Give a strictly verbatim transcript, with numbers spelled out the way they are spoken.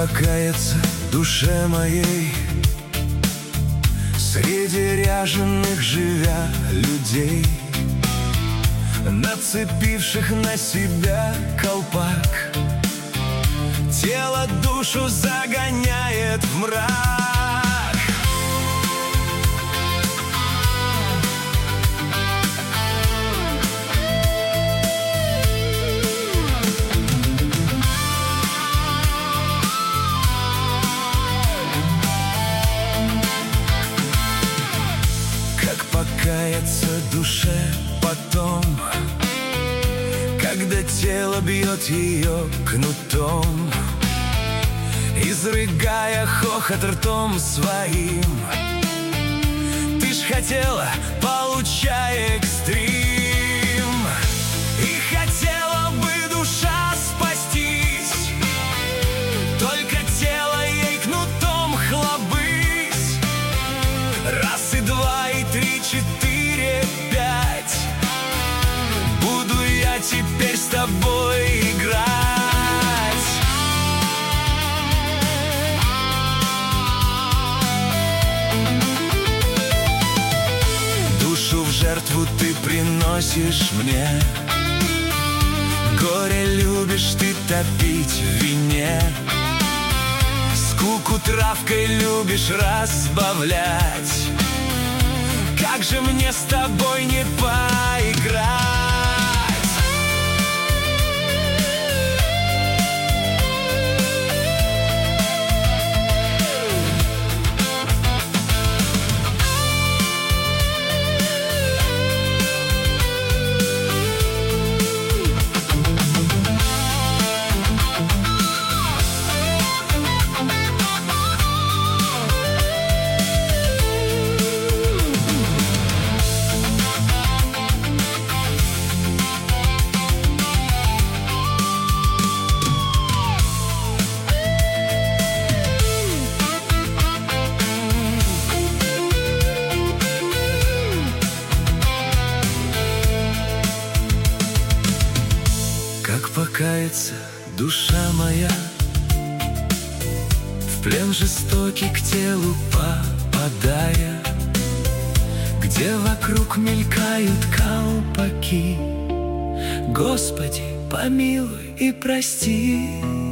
покаяться душе моей среди ряженых живя людей, нацепивших на себя колпак? Тело душу загоняет в мрак. Как покаяться душе потом, когда тело бьет ее кнутом, изрыгая хохот ртом своим? Ты ж хотела, получай экстрим, и хотела бы душа спастись, только тело ей кнутом хлобысь. Раз и два, и три, четыре, пять, буду я теперь с тобой играть. Душу в жертву ты приносишь мне, горе любишь ты топить в вине, скуку травкой любишь разбавлять. Как же мне с тобой не поиграть? Как покаяться душа моя, в плен жестокий к телу попадая, где вокруг мелькают колпаки? Господи, помилуй и прости.